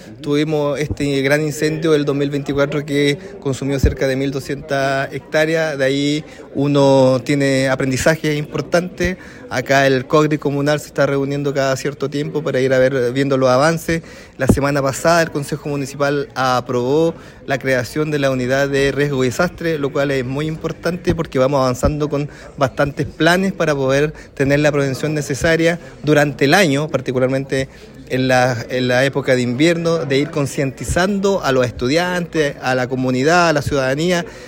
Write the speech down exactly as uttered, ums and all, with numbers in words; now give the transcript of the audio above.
tuvimos este gran incendio del dos mil veinticuatro que consumió cerca de mil doscientas hectáreas. De ahí uno tiene aprendizaje importante. Acá el C O C D comunal se está reuniendo cada cierto tiempo para ir a ver viendo los avances. La semana pasada el Consejo Municipal aprobó la creación de la unidad de riesgo y desastre, lo cual es muy importante porque vamos avanzando con bastantes planes para poder tener la prevención necesaria durante el año, particularmente en la, en la época de invierno, de ir concientizando a los estudiantes, a la comunidad, a la ciudadanía,